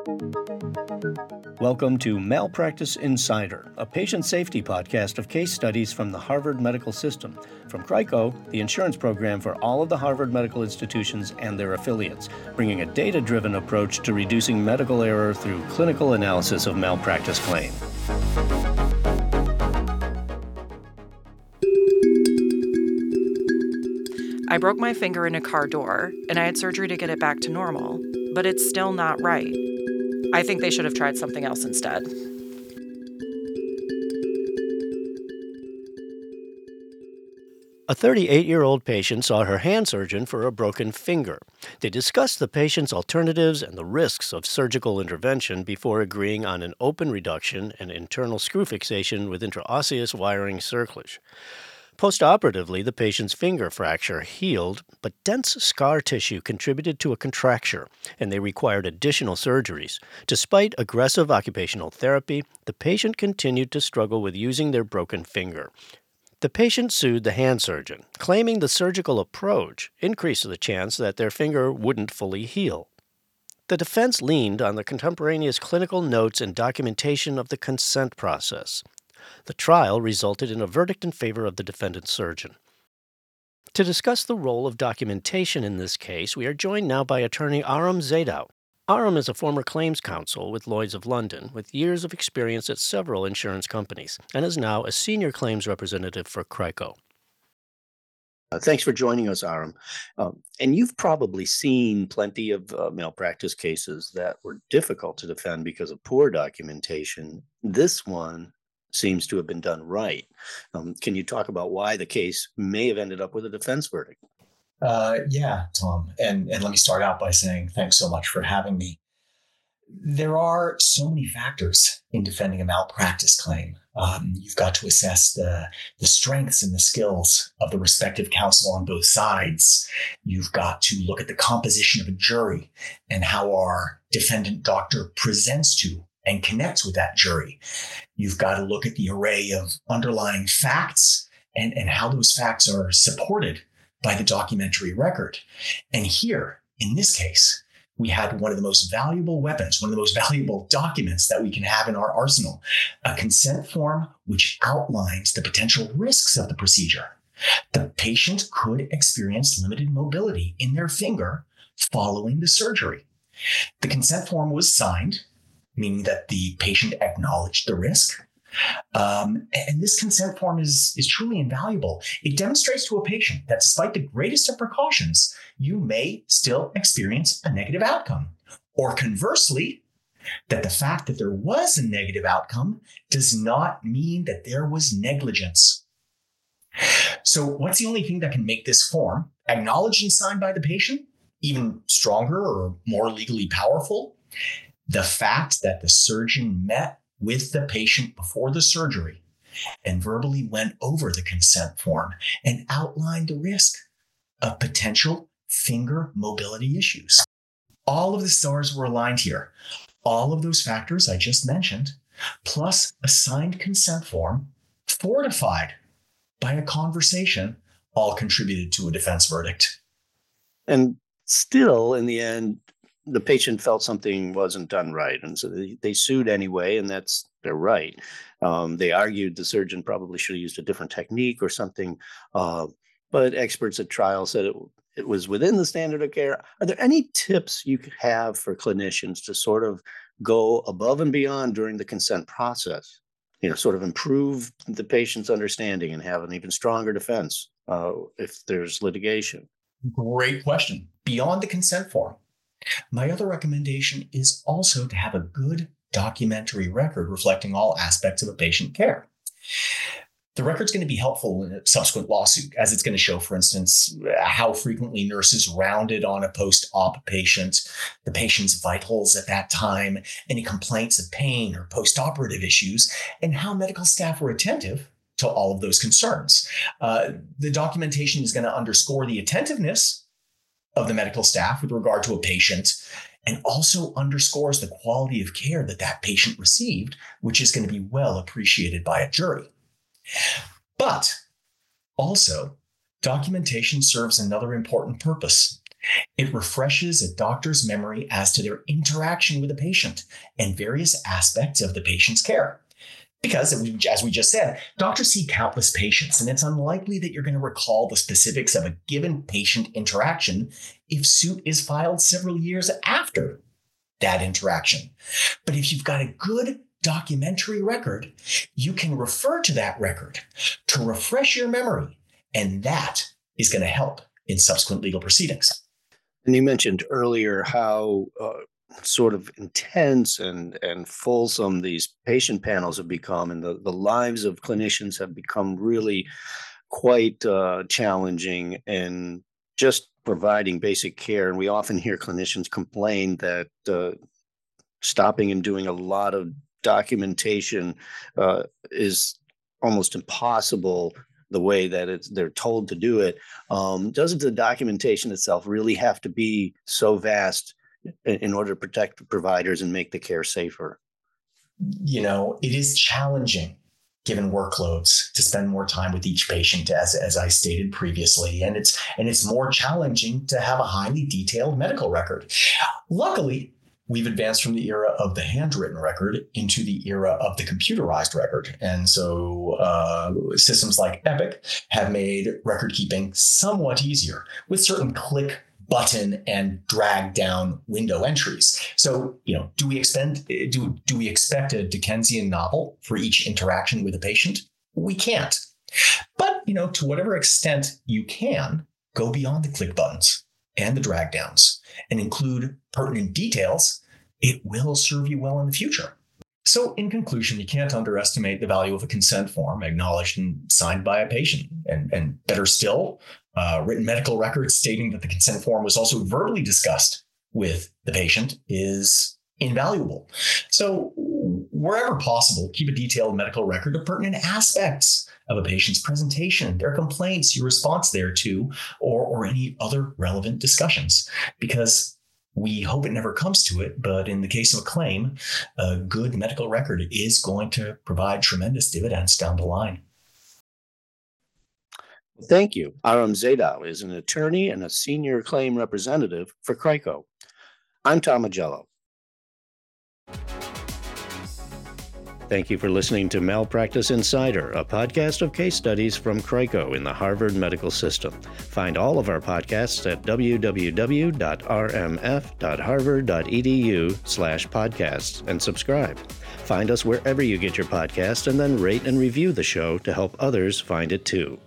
Welcome to Malpractice Insider, a patient safety podcast of case studies from the Harvard Medical System, from CRICO, the insurance program for all of the Harvard medical institutions and their affiliates, bringing a data-driven approach to reducing medical error through clinical analysis of malpractice claim. I broke my finger in a car door, and I had surgery to get it back to normal, but it's still not right. I think they should have tried something else instead. A 38-year-old patient saw her hand surgeon for a broken finger. They discussed the patient's alternatives and the risks of surgical intervention before agreeing on an open reduction and internal screw fixation with intraosseous wiring circlage. Postoperatively, the patient's finger fracture healed, but dense scar tissue contributed to a contracture, and they required additional surgeries. Despite aggressive occupational therapy, the patient continued to struggle with using their broken finger. The patient sued the hand surgeon, claiming the surgical approach increased the chance that their finger wouldn't fully heal. The defense leaned on the contemporaneous clinical notes and documentation of the consent process. The trial resulted in a verdict in favor of the defendant's surgeon. To discuss the role of documentation in this case, we are joined now by attorney Aram Zaidow. Aram is a former claims counsel with Lloyd's of London, with years of experience at several insurance companies, and is now a senior claims representative for CRICO. Thanks for joining us, Aram. And you've probably seen plenty of malpractice cases that were difficult to defend because of poor documentation. This one seems to have been done right. Can you talk about why the case may have ended up with a defense verdict? Yeah, Tom. And let me start out by saying thanks so much for having me. There are so many factors in defending a malpractice claim. You've got to assess the strengths and the skills of the respective counsel on both sides. You've got to look at the composition of a jury and how our defendant doctor presents to and connects with that jury. You've got to look at the array of underlying facts and how those facts are supported by the documentary record. And here, in this case, we had one of the most valuable weapons, one of the most valuable documents that we can have in our arsenal, a consent form which outlines the potential risks of the procedure. The patient could experience limited mobility in their finger following the surgery. The consent form was signed, meaning that the patient acknowledged the risk. And this consent form is truly invaluable. It demonstrates to a patient that despite the greatest of precautions, you may still experience a negative outcome. Or conversely, that the fact that there was a negative outcome does not mean that there was negligence. So what's the only thing that can make this form, acknowledged and signed by the patient, even stronger or more legally powerful? The fact that the surgeon met with the patient before the surgery and verbally went over the consent form and outlined the risk of potential finger mobility issues. All of the stars were aligned here. All of those factors I just mentioned, plus a signed consent form fortified by a conversation, all contributed to a defense verdict. And still, in the end, the patient felt something wasn't done right. And so they sued anyway, and that's their right. They argued the surgeon probably should have used a different technique or something. But experts at trial said it was within the standard of care. Are there any tips you could have for clinicians to sort of go above and beyond during the consent process? Sort of improve the patient's understanding and have an even stronger defense if there's litigation? Great question. Beyond the consent form, my other recommendation is also to have a good documentary record reflecting all aspects of a patient care. The record's going to be helpful in a subsequent lawsuit, as it's going to show, for instance, how frequently nurses rounded on a post-op patient, the patient's vitals at that time, any complaints of pain or post-operative issues, and how medical staff were attentive to all of those concerns. The documentation is going to underscore the attentiveness of the medical staff with regard to a patient, and also underscores the quality of care that patient received, which is going to be well appreciated by a jury. But also, documentation serves another important purpose. It refreshes a doctor's memory as to their interaction with the patient and various aspects of the patient's care. Because, as we just said, doctors see countless patients, and it's unlikely that you're going to recall the specifics of a given patient interaction if suit is filed several years after that interaction. But if you've got a good documentary record, you can refer to that record to refresh your memory, and that is going to help in subsequent legal proceedings. And you mentioned earlier how sort of intense and fulsome these patient panels have become, and the lives of clinicians have become really quite challenging in just providing basic care. And we often hear clinicians complain that stopping and doing a lot of documentation is almost impossible the way that they're told to do it. Doesn't the documentation itself really have to be so vast in order to protect the providers and make the care safer? It is challenging given workloads to spend more time with each patient, as I stated previously. And it's more challenging to have a highly detailed medical record. Luckily, we've advanced from the era of the handwritten record into the era of the computerized record. And so systems like Epic have made record keeping somewhat easier with certain click, button, and drag down window entries. So, do we expect a Dickensian novel for each interaction with a patient? We can't. But, to whatever extent you can, go beyond the click buttons and the drag downs and include pertinent details. It will serve you well in the future. So in conclusion, you can't underestimate the value of a consent form acknowledged and signed by a patient. And better still, written medical records stating that the consent form was also verbally discussed with the patient is invaluable. So wherever possible, keep a detailed medical record of pertinent aspects of a patient's presentation, their complaints, your response thereto, or any other relevant discussions. Because we hope it never comes to it, but in the case of a claim, a good medical record is going to provide tremendous dividends down the line. Thank you. Aram Zaydal is an attorney and a senior claim representative for CRICO. I'm Tom Agello. Thank you for listening to Malpractice Insider, a podcast of case studies from CRICO in the Harvard Medical System. Find all of our podcasts at www.rmf.harvard.edu/podcasts and subscribe. Find us wherever you get your podcasts and then rate and review the show to help others find it too.